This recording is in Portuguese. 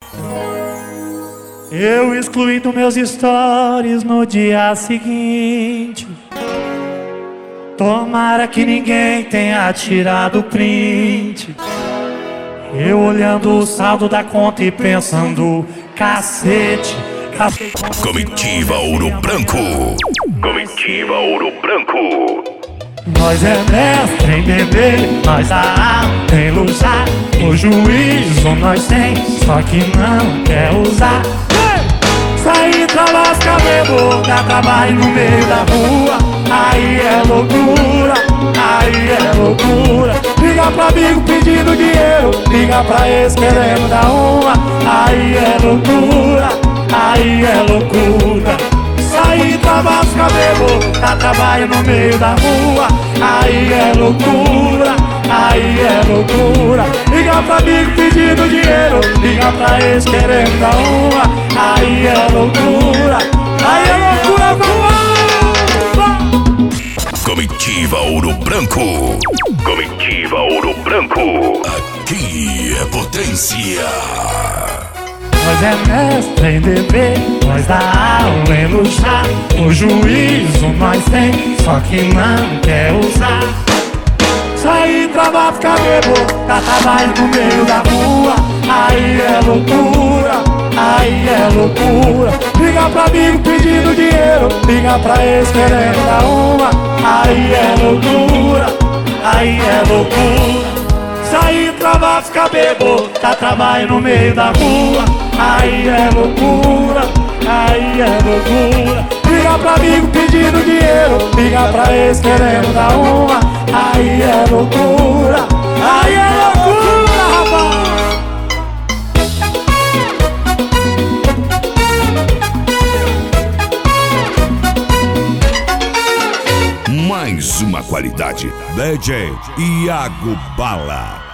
Eu excluí dos meus stories no dia seguinte. Tomara que ninguém tenha tirado print. Eu olhando o saldo da conta e pensando, cacete. Comitiva Ouro Branco. Comitiva Ouro Branco. Nós é mestre em beber, nós dá alta em luxar. O juízo nós tem, só que não quer usar. Sair pra lascar, bebo, dá trabalho no meio da rua. Aí é loucura, aí é loucura. Liga pra amigo pedindo dinheiro, liga pra ex querendo dar uma. Aí é loucura, aí é loucura. Sair pra lascar, bebo, dá trabalho no meio da rua. Aí é loucura, aí é loucura. Liga pra amigo pedindo dinheiro, liga pra ex querendo dar uma. Aí é loucura, aí é loucura, vamos! Comitiva Ouro Branco. Comitiva Ouro Branco. Aqui é potência. Nós é mestre em beber, nós dá aula em luxar. O juízo nós tem, só que não quer usar. Sair pra ficar bebo, dá trabalho no meio da rua. Aí é loucura, aí é loucura. Liga pra amigo pedindo dinheiro, liga pra ex querendo dar uma. Aí é loucura, aí é loucura. Sair pra ficar bebo, dá trabalho no meio da rua. Aí é loucura, aí é loucura. Liga pra amigo pedindo dinheiro, liga pra ex querendo dar uma. Aí é loucura, aí é loucura, rapaz. Mais uma qualidade. DJ Iago Bala.